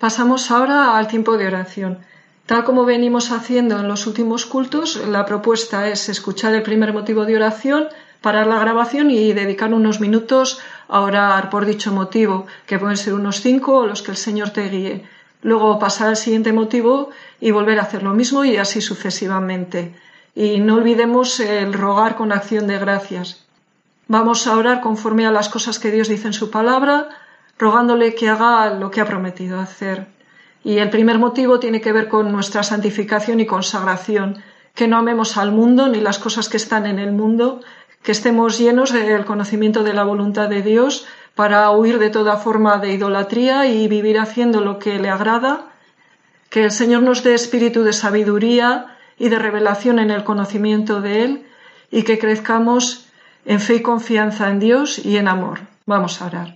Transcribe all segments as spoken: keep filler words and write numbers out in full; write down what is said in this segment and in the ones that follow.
Pasamos ahora al tiempo de oración. Tal como venimos haciendo en los últimos cultos, la propuesta es escuchar el primer motivo de oración, parar la grabación y dedicar unos minutos a orar por dicho motivo, que pueden ser unos cinco o los que el Señor te guíe. Luego pasar al siguiente motivo y volver a hacer lo mismo y así sucesivamente. Y no olvidemos el rogar con acción de gracias. Vamos a orar conforme a las cosas que Dios dice en su palabra, rogándole que haga lo que ha prometido hacer. Y el primer motivo tiene que ver con nuestra santificación y consagración, que no amemos al mundo ni las cosas que están en el mundo, que estemos llenos del conocimiento de la voluntad de Dios para huir de toda forma de idolatría y vivir haciendo lo que le agrada, que el Señor nos dé espíritu de sabiduría y de revelación en el conocimiento de Él y que crezcamos en fe y confianza en Dios y en amor. Vamos a orar.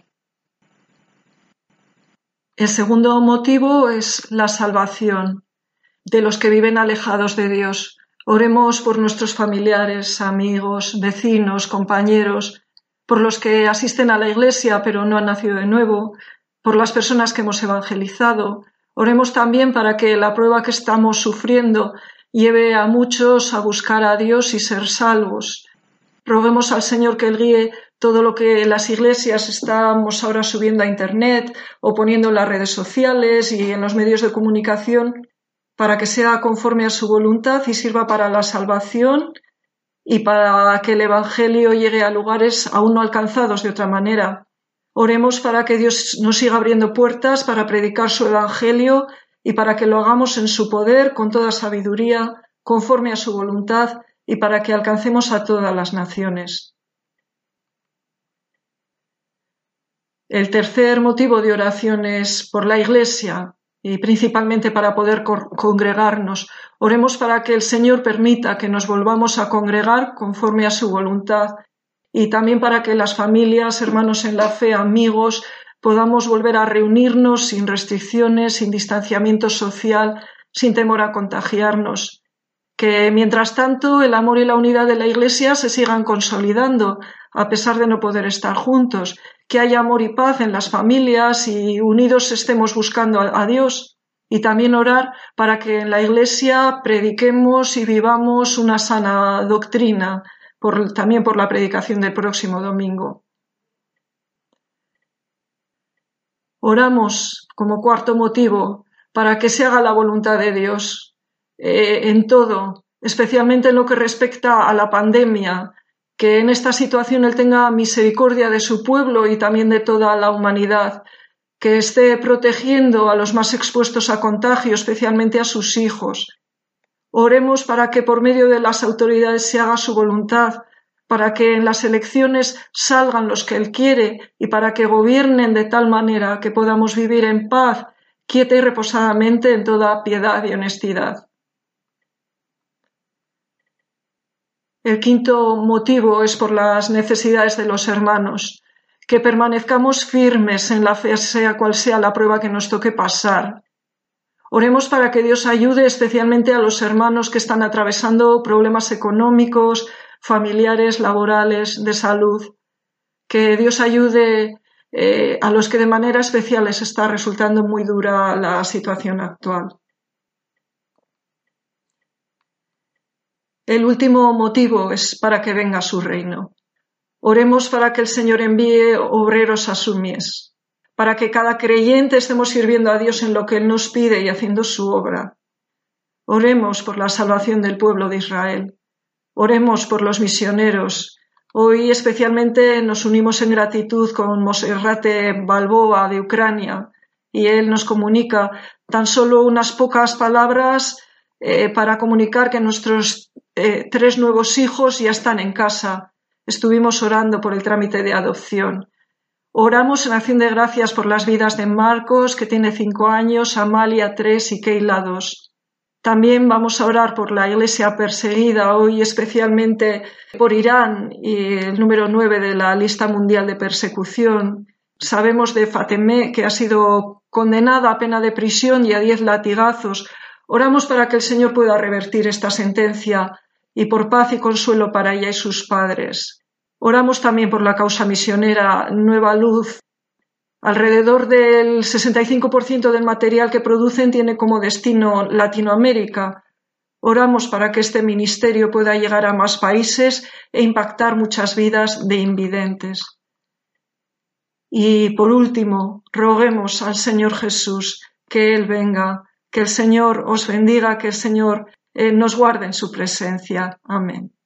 El segundo motivo es la salvación de los que viven alejados de Dios. Oremos por nuestros familiares, amigos, vecinos, compañeros, por los que asisten a la iglesia pero no han nacido de nuevo, por las personas que hemos evangelizado. Oremos también para que la prueba que estamos sufriendo lleve a muchos a buscar a Dios y ser salvos. Roguemos al Señor que Él guíe todo lo que las iglesias estamos ahora subiendo a Internet o poniendo en las redes sociales y en los medios de comunicación para que sea conforme a su voluntad y sirva para la salvación y para que el Evangelio llegue a lugares aún no alcanzados de otra manera. Oremos para que Dios nos siga abriendo puertas para predicar su Evangelio y para que lo hagamos en su poder, con toda sabiduría, conforme a su voluntad y para que alcancemos a todas las naciones. El tercer motivo de oración es por la Iglesia y principalmente para poder congregarnos. Oremos para que el Señor permita que nos volvamos a congregar conforme a su voluntad y también para que las familias, hermanos en la fe, amigos, podamos volver a reunirnos sin restricciones, sin distanciamiento social, sin temor a contagiarnos. Que mientras tanto el amor y la unidad de la Iglesia se sigan consolidando a pesar de no poder estar juntos, que haya amor y paz en las familias y unidos estemos buscando a Dios y también orar para que en la Iglesia prediquemos y vivamos una sana doctrina, por, también por la predicación del próximo domingo. Oramos como cuarto motivo para que se haga la voluntad de Dios. Eh, en todo, especialmente en lo que respecta a la pandemia, que en esta situación Él tenga misericordia de su pueblo y también de toda la humanidad, que esté protegiendo a los más expuestos a contagio, especialmente a sus hijos. Oremos para que por medio de las autoridades se haga su voluntad, para que en las elecciones salgan los que Él quiere y para que gobiernen de tal manera que podamos vivir en paz, quieta y reposadamente en toda piedad y honestidad. El quinto motivo es por las necesidades de los hermanos, que permanezcamos firmes en la fe, sea cual sea la prueba que nos toque pasar. Oremos para que Dios ayude especialmente a los hermanos que están atravesando problemas económicos, familiares, laborales, de salud. Que Dios ayude eh, a los que de manera especial les está resultando muy dura la situación actual. El último motivo es para que venga su reino. Oremos para que el Señor envíe obreros a su mies, para que cada creyente estemos sirviendo a Dios en lo que Él nos pide y haciendo su obra. Oremos por la salvación del pueblo de Israel. Oremos por los misioneros. Hoy especialmente nos unimos en gratitud con Monserrate Balboa de Ucrania y él nos comunica tan solo unas pocas palabras eh, para comunicar que nuestros eh, tres nuevos hijos ya están en casa. Estuvimos orando por el trámite de adopción. Oramos en acción de gracias por las vidas de Marcos, que tiene cinco años, Amalia tres y Keila dos. También vamos a orar por la Iglesia perseguida, hoy especialmente por Irán y el número nueve de la lista mundial de persecución. Sabemos de Fatemeh, que ha sido condenada a pena de prisión y a diez latigazos. Oramos para que el Señor pueda revertir esta sentencia y por paz y consuelo para ella y sus padres. Oramos también por la causa misionera Nueva Luz, Alrededor del sesenta y cinco por ciento del material que producen tiene como destino Latinoamérica. Oramos para que este ministerio pueda llegar a más países e impactar muchas vidas de invidentes. Y por último, roguemos al Señor Jesús que Él venga, que el Señor os bendiga, que el Señor eh, nos guarde en su presencia. Amén.